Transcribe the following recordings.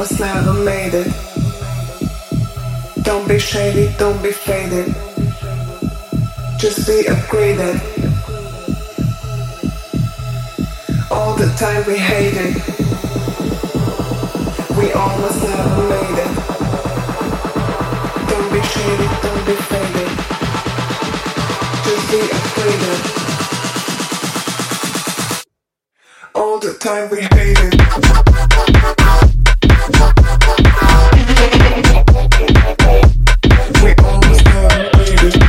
almost never made it. Don't be shady, don't be faded. Just be upgraded. All the time we hated. We almost never made it. Don't be shady, don't be faded. Just be upgraded. All the time we hated. We almost never made it.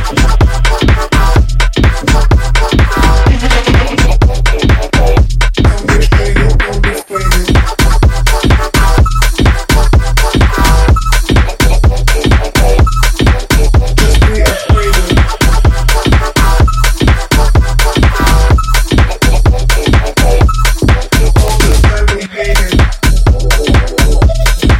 Don't be shady, don't be faded. Just be upgraded. All the time we hated.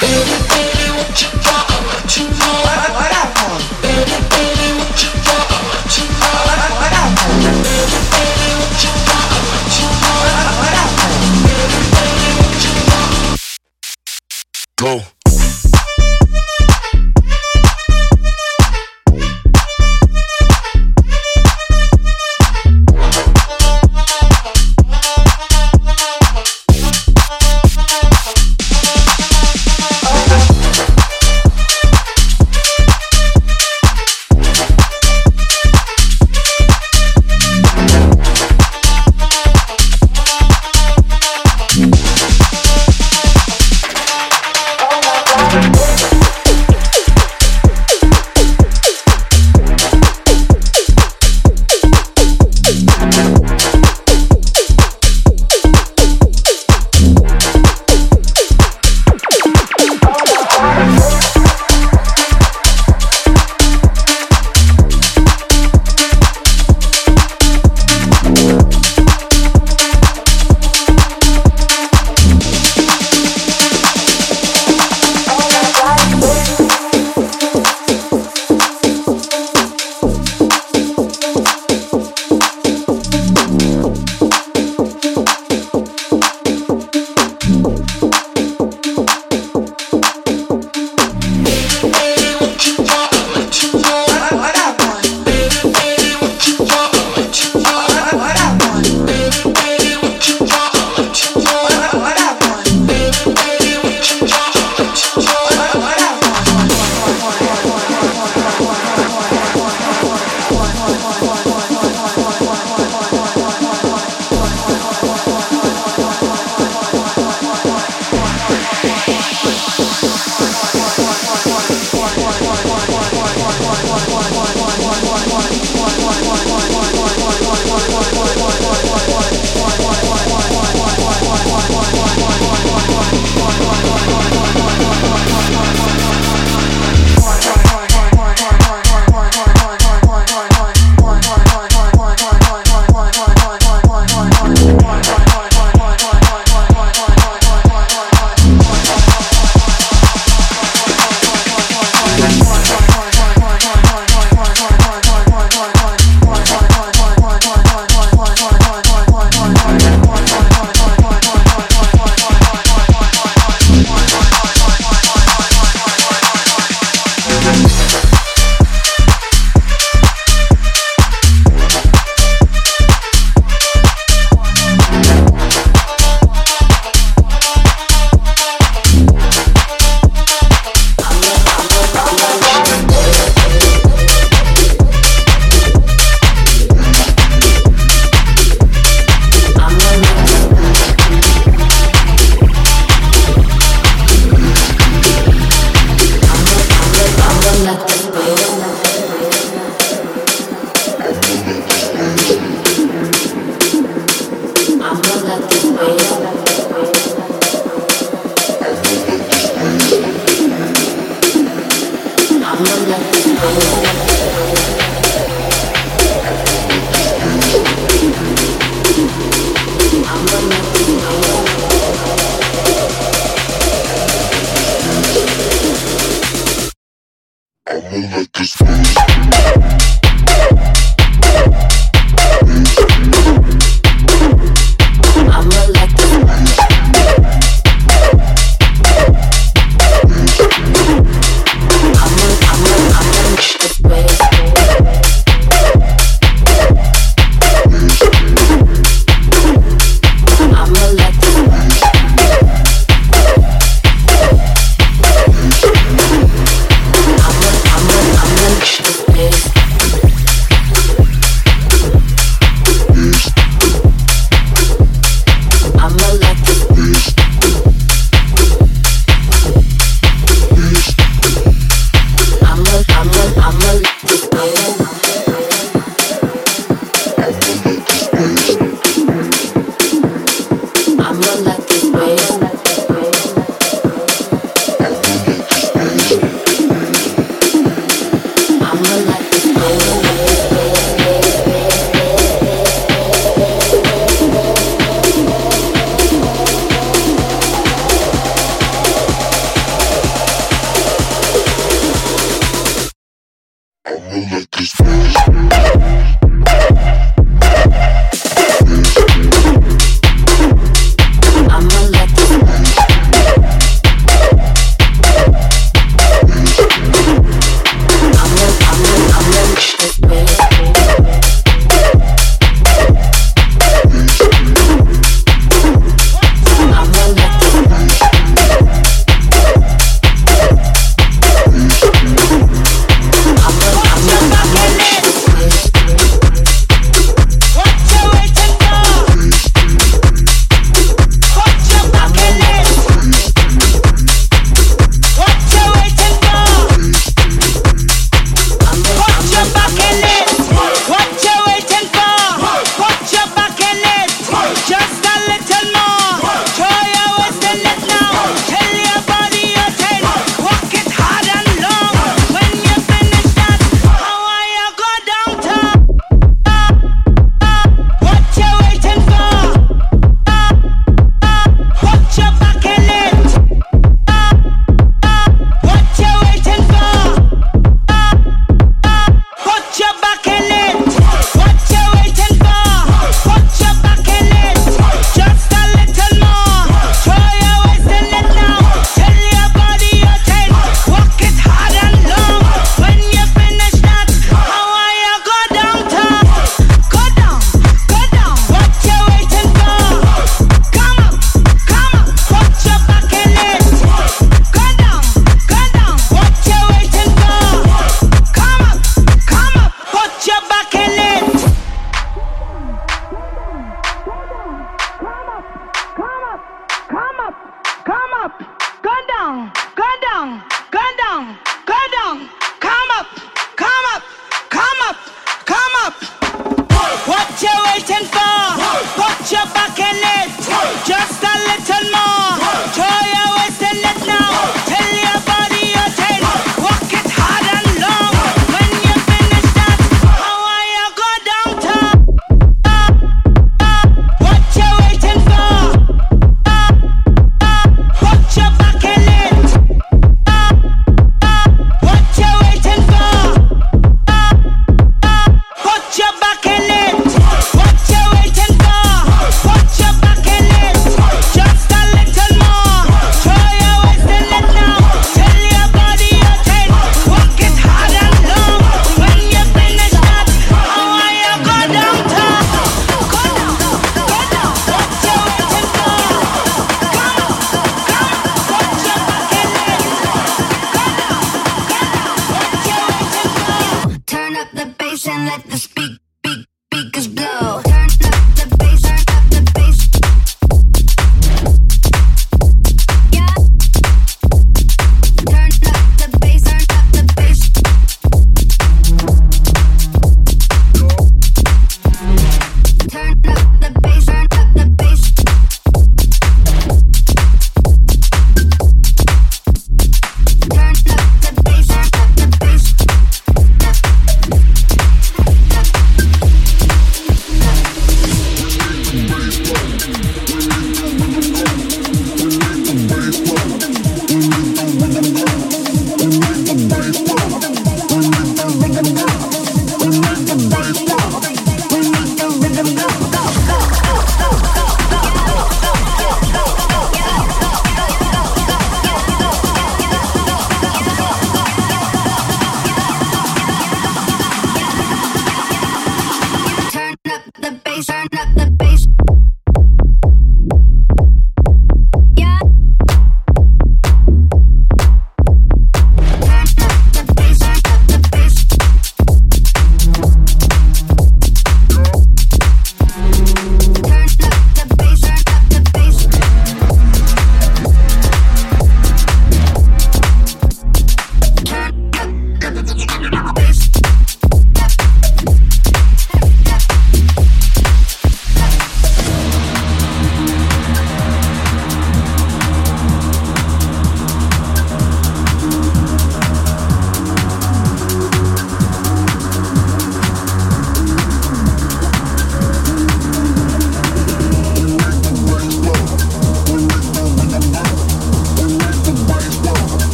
Go.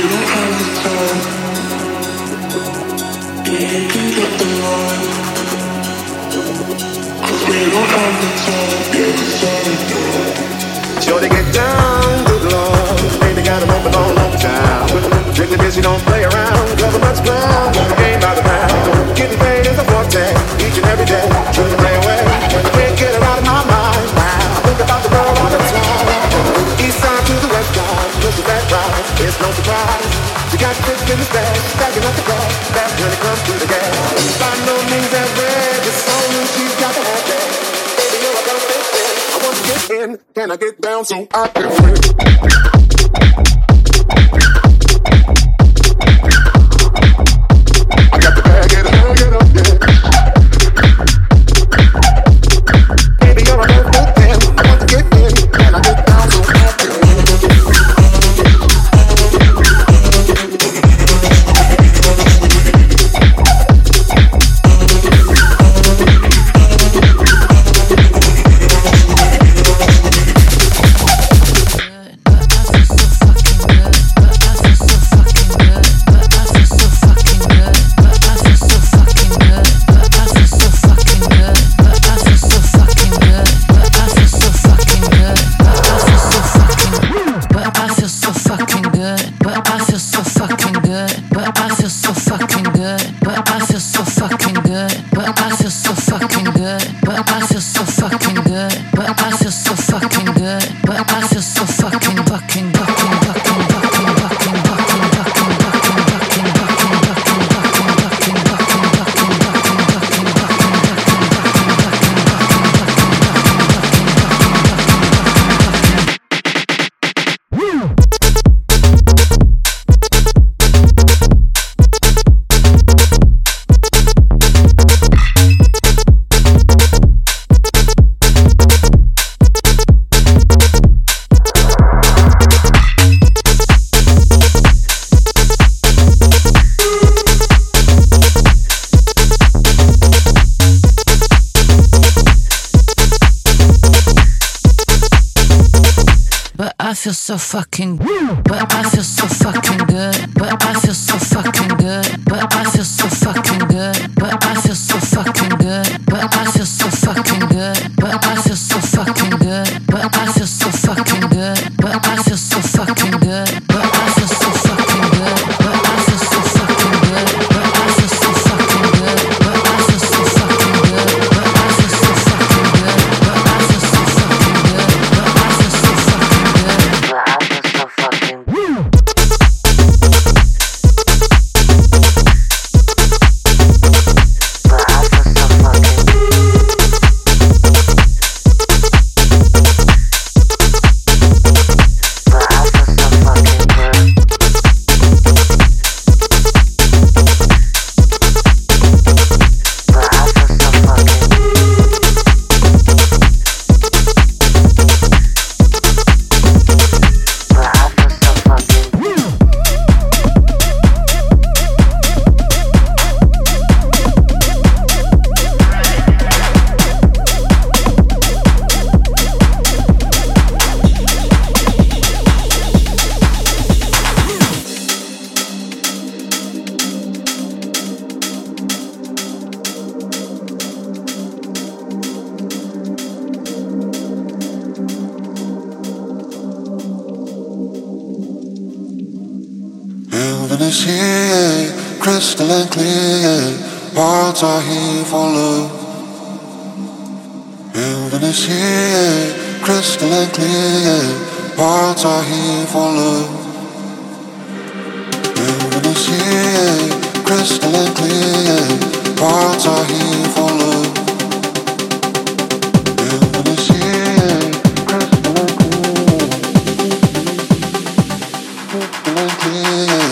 Sure to get down, good Lord. Baby got him open all over town. Drinking this, you don't play around. Cover much ground, the game by the pound. Getting paid is a forte, each and every day. Trying to play away, can't get it out of my mind. I think about the girl all the time. East side to the west side, look at that ride. It's no surprise. She got this in the bag, stacking up the car. That's when it comes to the gas. By no means that red, it's only she's got the whole thing. Baby, you're a perfect fit. I want to get in, can I get down so I can win? I got the bag, get up, yeah. Baby, you're a perfect fit. I want to get in, can I get down so I can win? I feel so fucking good, but I feel so fucking good, but I feel so fucking good, but I feel so fucking good, but I feel so fucking good, but I feel so fucking good, but I feel so fucking good, but I feel so fucking good, but I feel so fucking good, but I feel so fucking good, but I feel so fucking good, but I feel so fucking good, but I feel so fucking good, but I feel so fucking good, but I feel so fucking good, but I feel so fucking good. Heaven is here, crystal and clear. Hearts are here for love. Heaven is here, crystal and clear. Hearts are here for love. Heaven is here, crystal and clear. Hearts are here for love. Heaven is here, crystal and clear. Crystal and clear.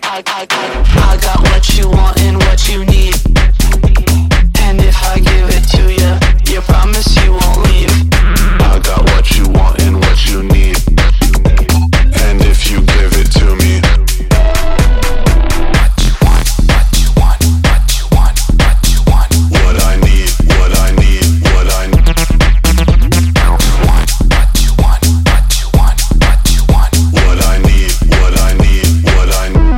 I got what you want and what you need. And if I give it to you, you promise you won't leave. I got what you want and what you need. And if you give it to me, what I need, what I need, what I need. What I need, what I need, what I need.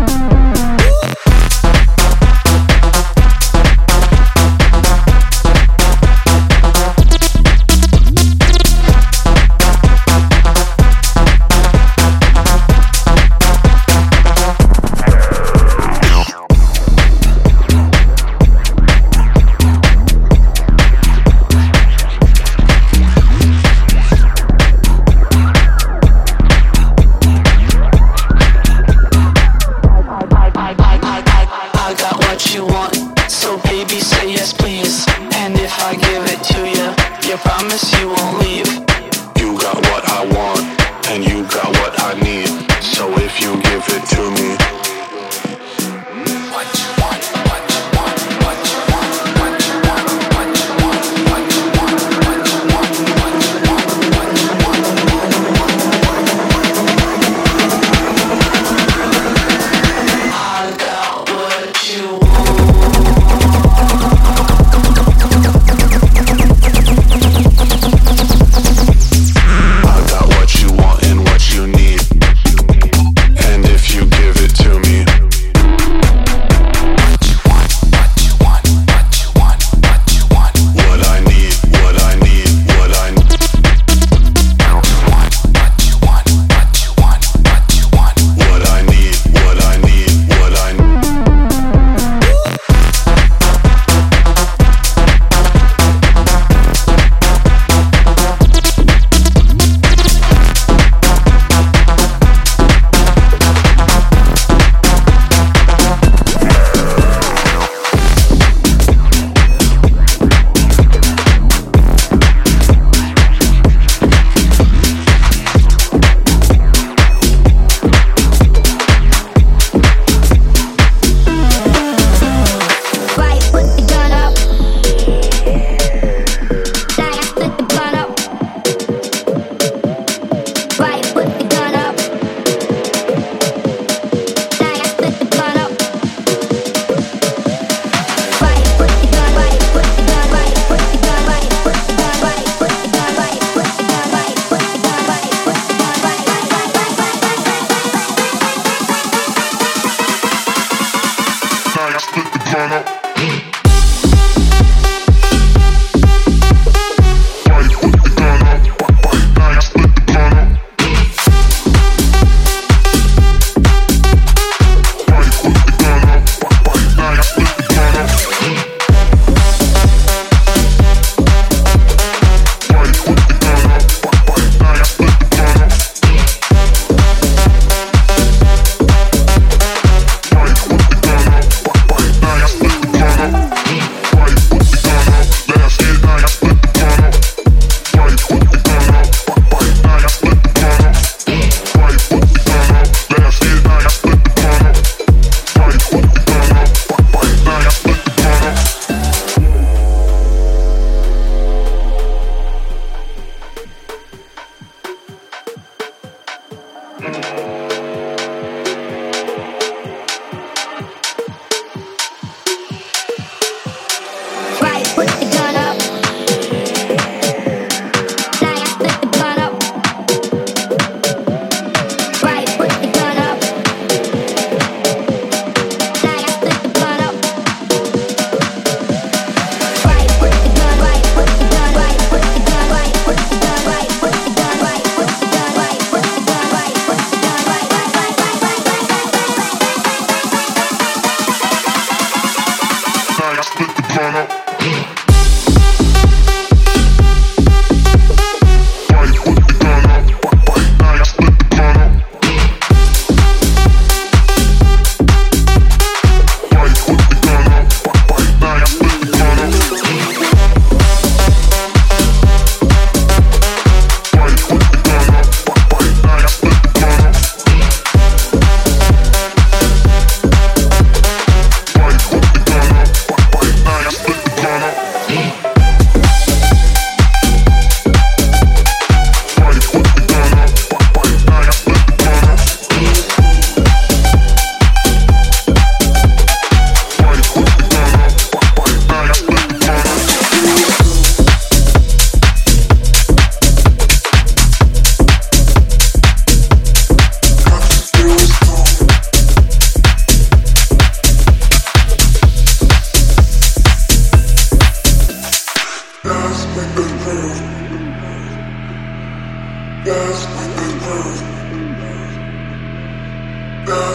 I got what you want, so baby say yes please. And if I give it to you, you promise you won't leave. You got what I want, and you got what I need. So if you give it to me, what you want, what you want, what you want, what you want, what you want, what you want, what you want, what you want, what you want, I got what you want. I got what you want and what you need. And if you give it to me, what you want, what you want, what you want, what you want, what I need, what I need, what I need. What you want, what you want, what you want, what you want, what I need, what I need, what I need. Right, put the gun up. Now I split the gun up. Right, put the gun up. Now I split the gun up. Right, put the gun, right, put the gun, right, put the gun, right, put the gun, right, put the gun, right, put the gun, right, put the gun, right, put the gun, right, Now I split the gun up. Right, put the gun up. Now I split the gun up. Right, put the gun up. Now I split the gun up. Right, put the gun up. Now I split the gun up. Right, put the gun up. Now I split the gun up. Right, put the gun up. Last hit, now I split the gun up. Right, put the gun up. Now I split the gun up. Right, put the gun up. Last hit, now I split the gun up. Right, put the gun up. Now I split the gun up. right, put the gun up. Now I split the gun up. Right, put the gun up. Now I split the gun up. Right, put the gun, right, put the gun, right, put the gun, right, put the gun, right, put the gun, right, put the gun, right, put the gun, right, put the gun, right.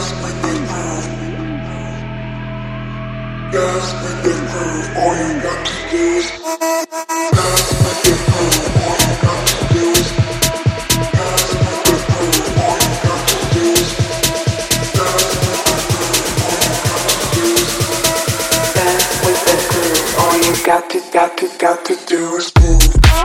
Got to do is move.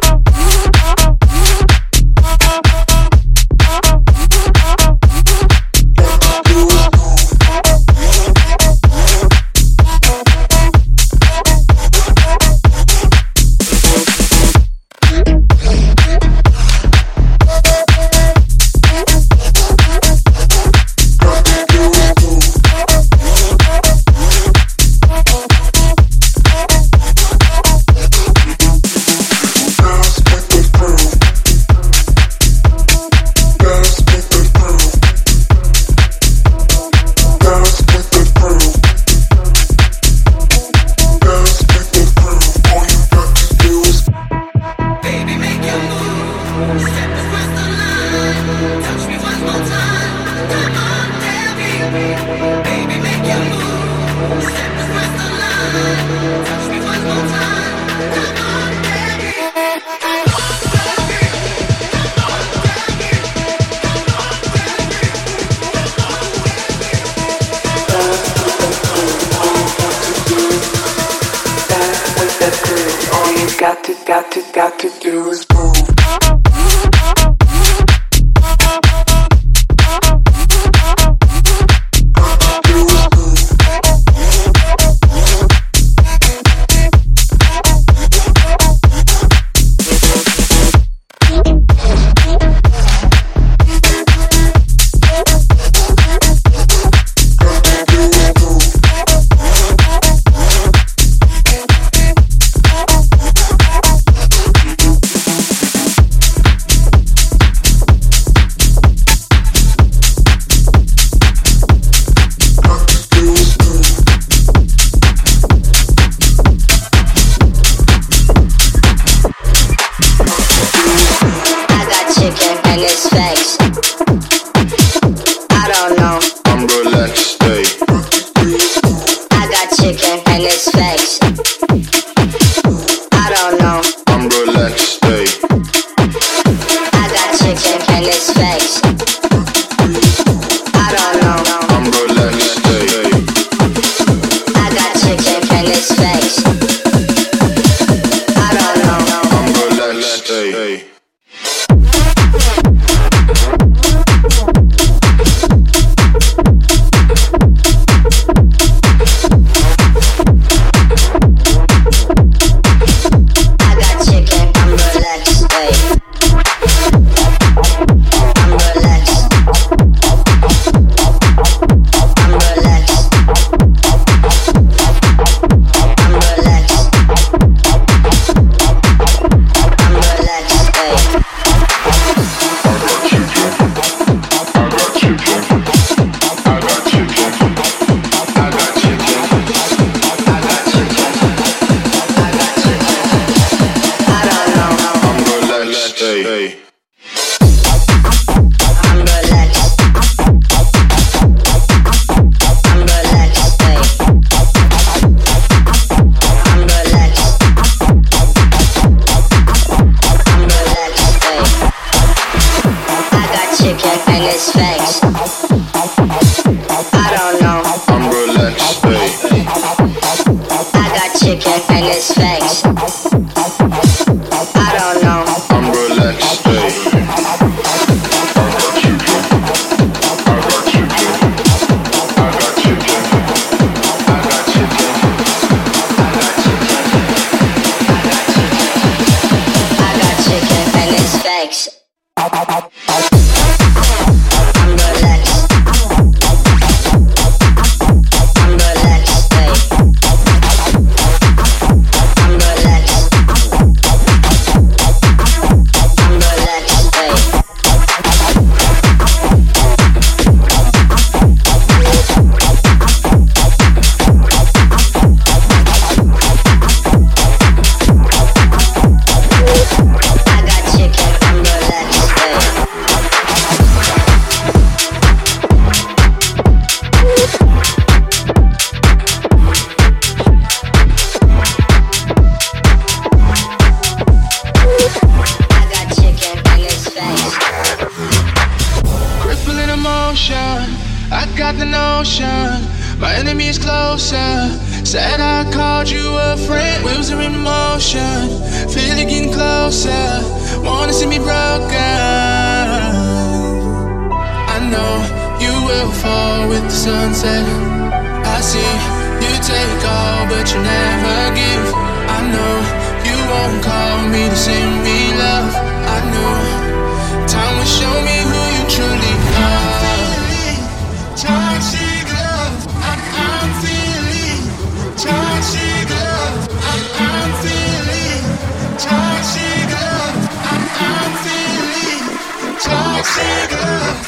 Got to do is move. motion. I got the notion. My enemy is closer. Said I called you a friend. Wheels are in motion. Feel it getting closer. Wanna see me broken. I know you will fall with the sunset. I see you take all, but you never give. I know you won't call me to send me love. I know time will show me who you truly are. Toxic love, I'm feeling toxic love, I'm feeling toxic love, I'm feeling toxic love.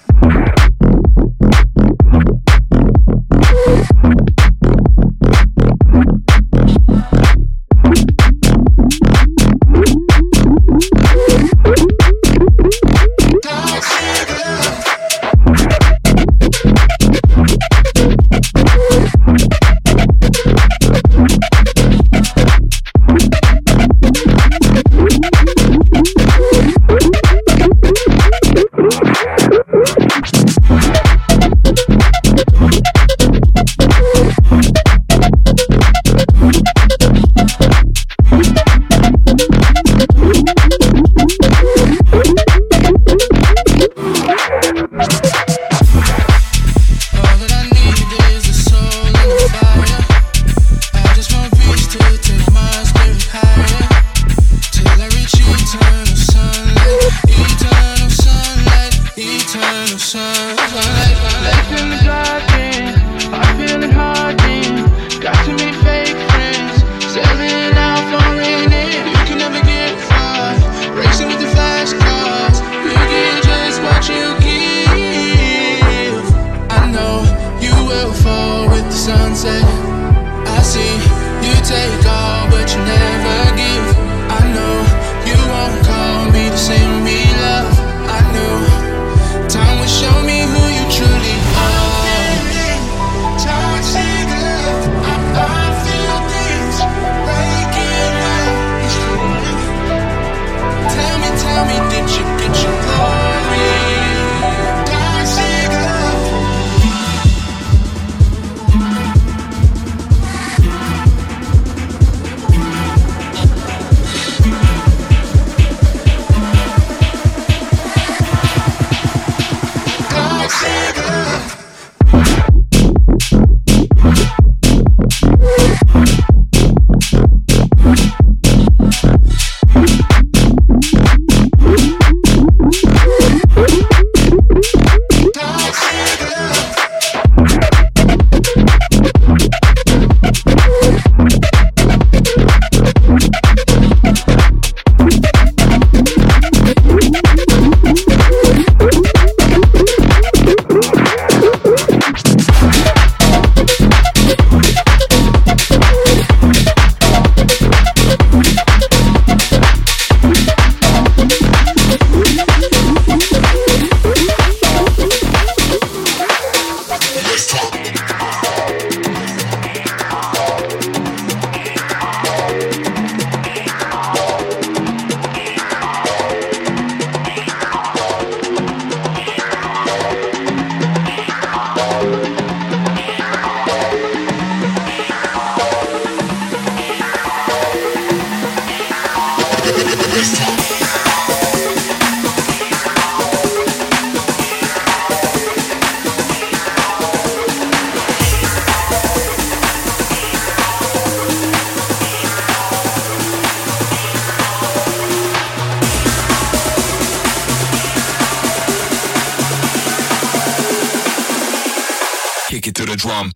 Kick it to the drum.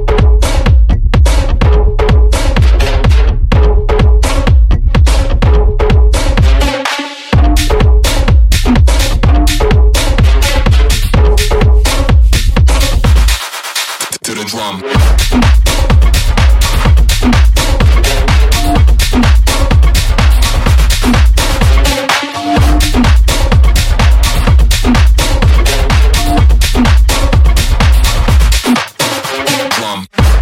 To the drum. Drum.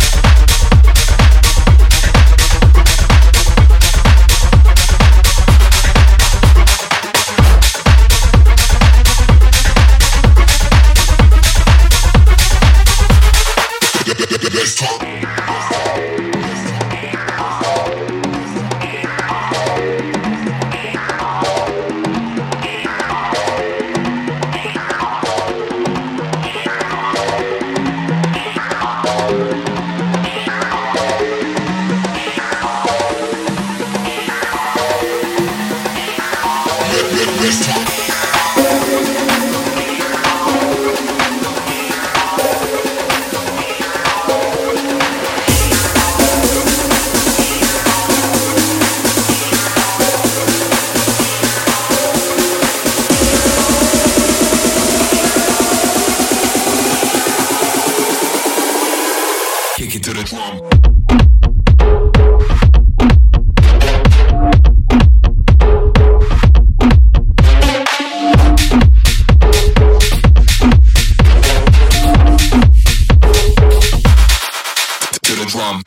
Take it to the drum. Drum.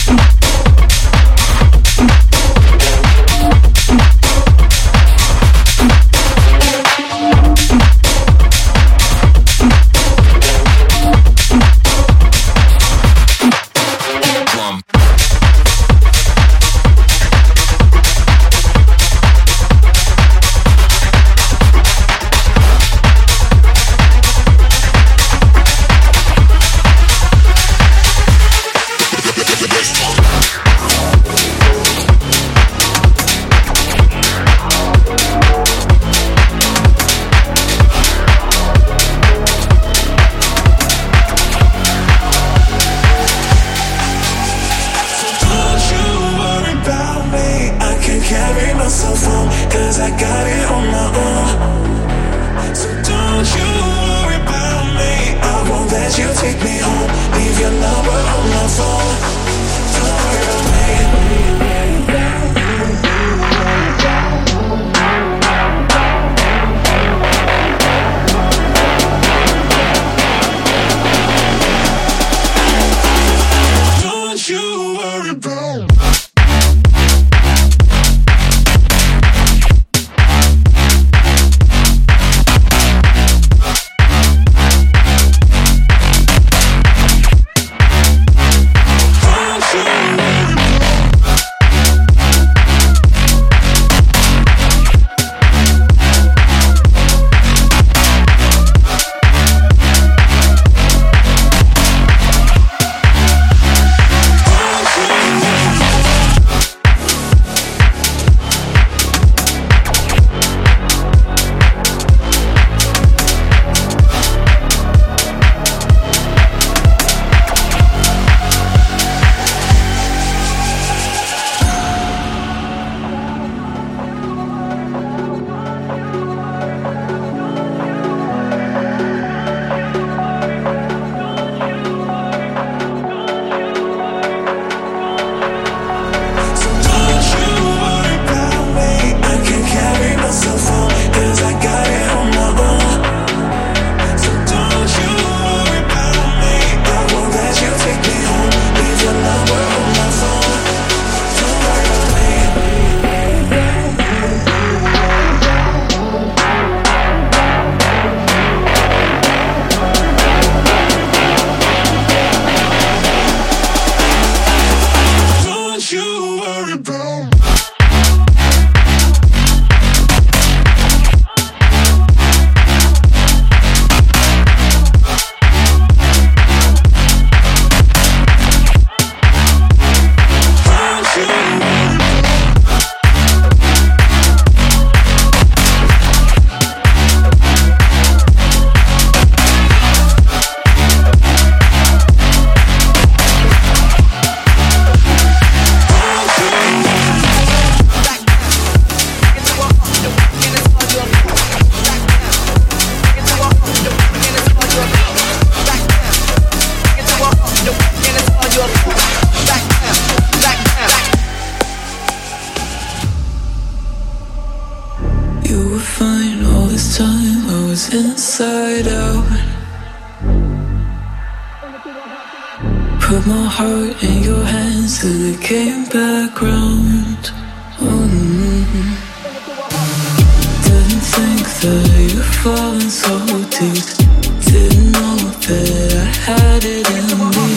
inside out. Put my heart in your hands till it came back round. Didn't think that you'd fallen so deep. Didn't know that I had it in me.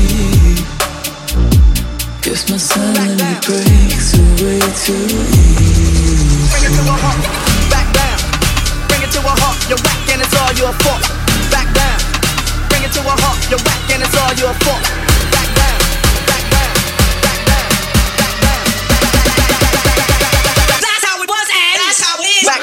Guess my sanity breaks away too easy. Bring it to a halt, back down. Bring it to a halt, you're whack and it's all your fault. Back down. Bring it to a halt, you're whack and it's all your fault. Back down, back down, back down, back down. That's how it was and that's how it is. Back.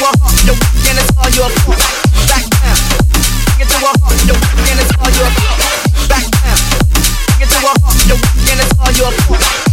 a halt, you're whack and it's all your fault. Back down. Bring it to a halt, you're whack and it's all your fault. Back down. Bring it to a halt, you're whack and it's all your fault.